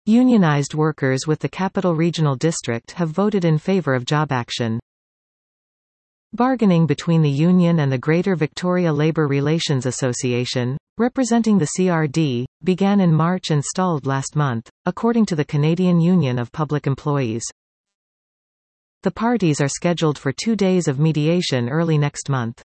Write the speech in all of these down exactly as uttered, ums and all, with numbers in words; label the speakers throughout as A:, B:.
A: Unionized workers with the Capital Regional District have voted in favor of job action. Bargaining between the union and the Greater Victoria Labour Relations Association, representing the C R D, began in March and stalled last month, according to the Canadian Union of Public Employees. The parties are scheduled for two days of mediation early next month.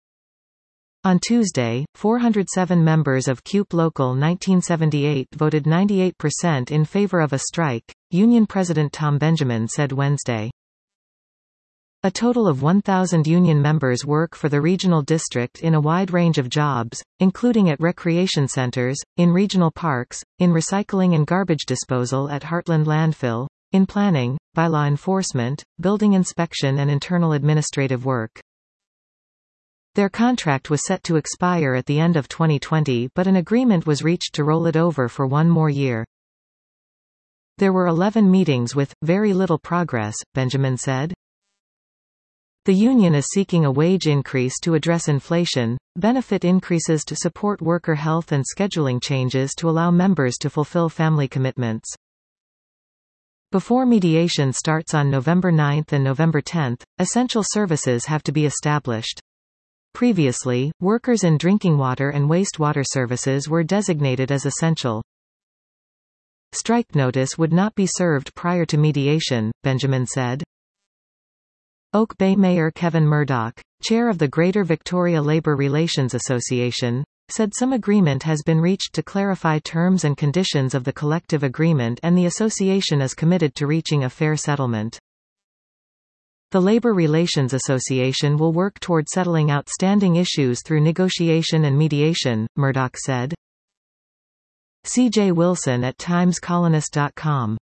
A: On Tuesday, four hundred seven members of C U P Local nineteen seventy-eight voted ninety-eight percent in favor of a strike, Union President Tom Benjamin said Wednesday. A total of one thousand union members work for the regional district in a wide range of jobs, including at recreation centres, in regional parks, in recycling and garbage disposal at Heartland Landfill, in planning, bylaw enforcement, building inspection and internal administrative work. Their contract was set to expire at the end of twenty twenty, but an agreement was reached to roll it over for one more year. There were eleven meetings with very little progress, Benjamin said. The union is seeking a wage increase to address inflation, benefit increases to support worker health and scheduling changes to allow members to fulfill family commitments. Before mediation starts on November ninth and November tenth, essential services have to be established. Previously, workers in drinking water and wastewater services were designated as essential. Strike notice would not be served prior to mediation, Benjamin said. Oak Bay Mayor Kevin Murdoch, chair of the Greater Victoria Labour Relations Association, said some agreement has been reached to clarify terms and conditions of the collective agreement and the association is committed to reaching a fair settlement. The Labour Relations Association will work toward settling outstanding issues through negotiation and mediation, Murdoch said. C J Wilson at times colonist dot com